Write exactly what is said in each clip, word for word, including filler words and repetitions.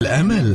الأمل.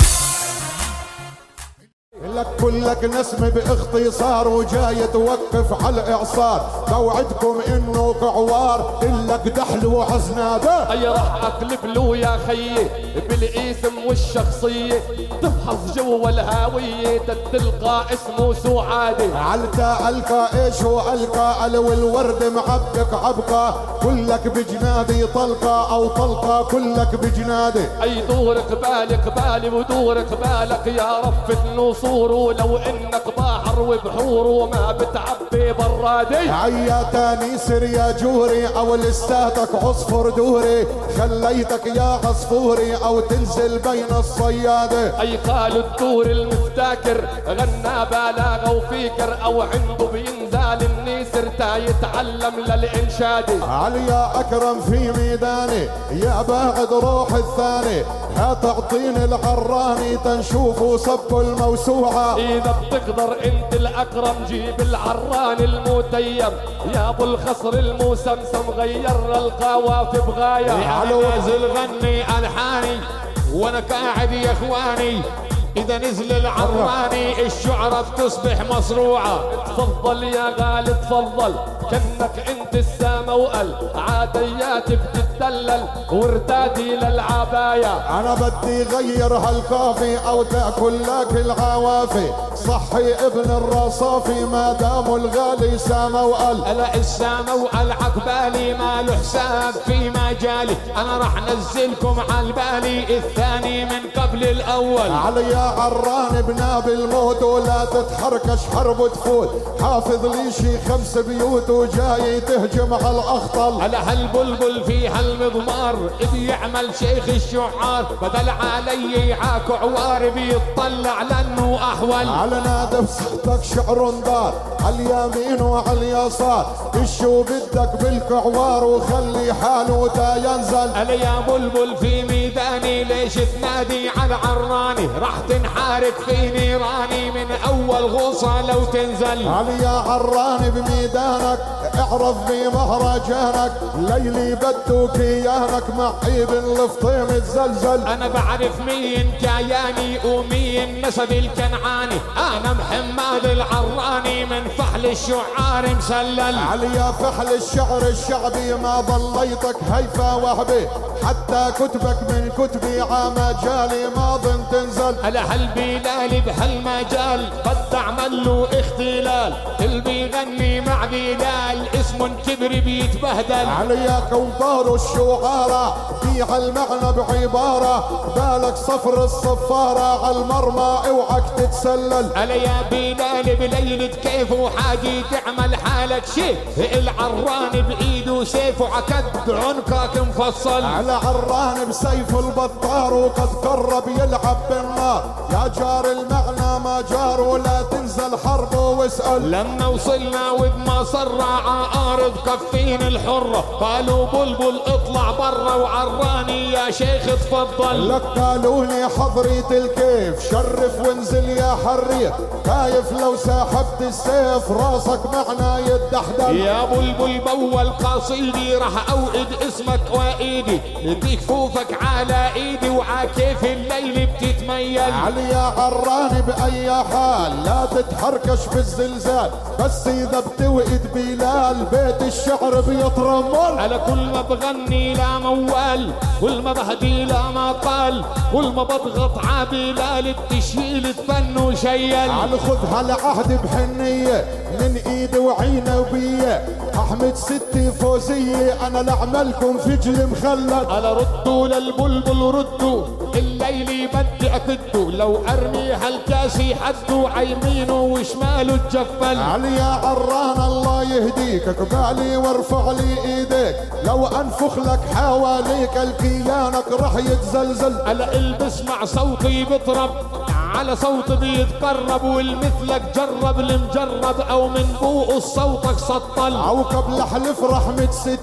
لك كلك نسمة باختصار وجاي توقف على الاعصار، توعدكم انه قعوار إلك دحل وعزناده. اي راح اقلب له يا خيي بالاسم والشخصيه، تفحص جوا الهاويه تلقى اسمه سعاده. علتا القى ايش والقى والورد معبق عبقى، كلك بجنادي طلقه او طلقه كلك بجنادي. اي دور قبالي قبالي ودور قبالك يا رفة نصور، ولو انك بحر وبحور وما بتعبي برادي. عيا تاني سر يا جوري او لساتك عصفر دوري، خليتك يا عصفوري او تنزل بين الصياده. اي قالوا الدور المفتاكر غنى بلاغه وفكر، او عنده بينزال النسر تا يتعلم للانشاد. عليا اكرم في ميداني يا باعد روح الثاني، هتعطيني العراني تنشوفوا صب الموسوعه. اذا بتقدر انت الاكرم جيب العران المتيم، يا ابو الخصر المسمسم غير القوافي بغايه. على نازل غني الحاني وانا قاعد يا اخواني، اذا نزل العراني الشعرة بتصبح مصروعة. تفضل يا غالي تفضل، كنك انت السما وقل عاديات بتتدلل وارتادي للعباية. انا بدي غير هالقافي او تاكل لك العوافي، صحي ابن الرصافي ما دام الغالي سما وقل. الا السما وقل عقبالي ما له حساب في مجالي، انا راح نزلكم عالبالي الثاني من قبل الاول. علي عران بناب الموت ولا تتحركش حرب تفوت، حافظ لي شي خمس بيوت وجاي تهجم على الاخطل. على هالبلبل في هالمضمار بيعمل شيخ الشعار، بدل علي يعاك عوار بيطلع لانه احول. على نادب صحتك شعر دار عاليمين وعاليسار، الشو بدك بالكعوار وخلي حاله تا ينزل. على يا بلبل في ميداني ليش تنادي على عراني، راح تنحارق في نيراني من اول غوصة لو تنزل. علي يا عراني بميدانك اعرف بمهرجانك، ليلي بدو كيانك معي بالفطيم تزلزل. انا بعرف مين كياني ومين نسب الكنعاني، انا محمد العراني من فحل الشعار مسلل. علي يا فحل الشعر الشعبي ما ضليتك هيفا وهبي، حتى كتبك من كتبي عمجالي ماض تنزل. على هالبلال بهالمجال قد عمل له اختلال، اللي بيغني مع بلال اسم كبري بيتبهدل. عليا كوبار الشعارة في هالمعنى بعبارة، بالك صفر الصفارة عالمرمى اوعك تتسلل. عليا بلال بليلة كيف وحاجي تعمل حالك شيء، العران بايده سيف وعكد عنقك مفصل. على عران بسيف البطار وقد قرب يلعب بالنار، يا جار المعنى ما جار ولا تنزل حرب واسأل. لما وصلنا وبما صرع عارض كفين الحرة، قالوا بلبل اطلع برا وعراني يا شيخ تفضل. لك قالوا لي حضريت الكيف شرف وانزل يا حرية، خايف لو ساحبت السيف راسك معنا يتدحدل. يا بلبل بول قصيدي راح اوئد اسمك وايدي، بكفوفك على ايدي وعكيف الليل بتتميل. علي يا عراني باي حال لا تتحركش بالزلزال، بس اذا بتوئد بلال بيت الشعر بيترمل. على كل ما بغني لا موال، كل ما بهدي لا ما قال، كل ما بضغط ع بلال بتشيل تفن وشيل. على خذ هالعهد بحنية من ايدي وعينه وبيه، احمد ستي فوزية انا لعملكم فجل مخلد. على ردوا للبلبل ردوا الليلي بدي اكدوا، لو ارمي هالكاسي حدوا عيمينه وشماله تجفل. علي يا عران الله يهديك قبالي وارفع لي ايديك، لو انفخ لك حواليك الكيانك رح يتزلزل. على البس مع صوتي بطرب على صوت بيتقرب، والمثلك جرب المجرب او من بوق صوتك سطل. او قبل حلف رحمة ستي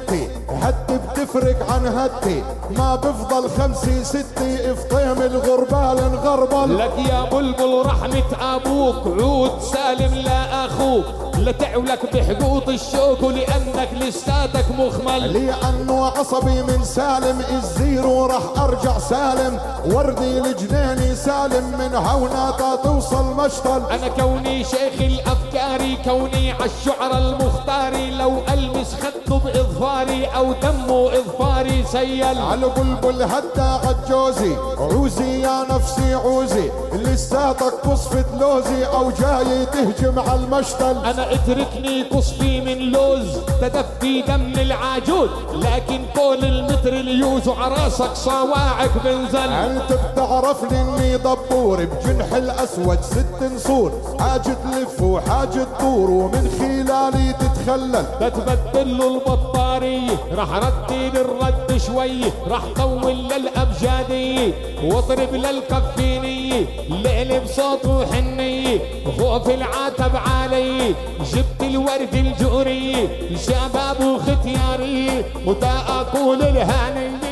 هدي بتفرق عن هدي، ما بفضل خمسة ستة افطيم الغربال انغربل. لك يا بلبل رحمة ابوك عود سالم لا اخوك، لا تعولك بحقوط الشوك ولانك لساتك مخمل. لانه عصبي من سالم الزيرو رح ارجع سالم، وردي الجنيني سالم من هوناتا توصل مشتل. انا كوني شيخ الافكاري، كوني عالشعر المختاري، لو المس خده باظفاري او دمه اظفاري سيل. على بلبل هدا عالجوزي عوزي يا نفسي عوزي، لساتك قصفة لوزي او جاي تهجم على المشتل. انا اتركني قصفي من لوز تدفي دم العاجوز، لكن طول المتر اليوز وعراسك صواعق بنزل. انت بتعرفني اني دبور بجنح الاسود ست نصور، حاجة تلف وحاجة تدور ومن خلالي تتخلل. بتبدل له البطارية راح ردي للرد شوي، راح طول للابجادية واضرب للكفينية، لقلب صوت وحنية خوف العتب علي. جبت الورد الجوري شباب وختياري وتا اقول الهانية.